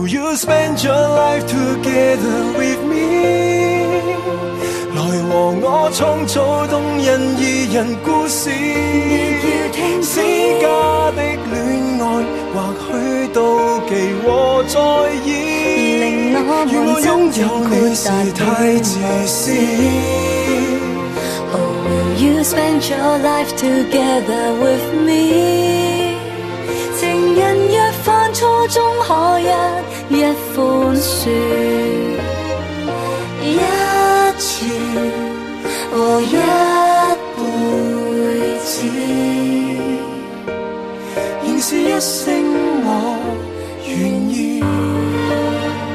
Will you spend your life together with me？ 來和我創造動人二人故事。私家的戀愛，或許妒忌和在意， 令我願我擁有你是太自私。 Oh, will you spend your life together with me？ 情人若犯錯，終可一寬恕，一次和一輩子， 仍是一些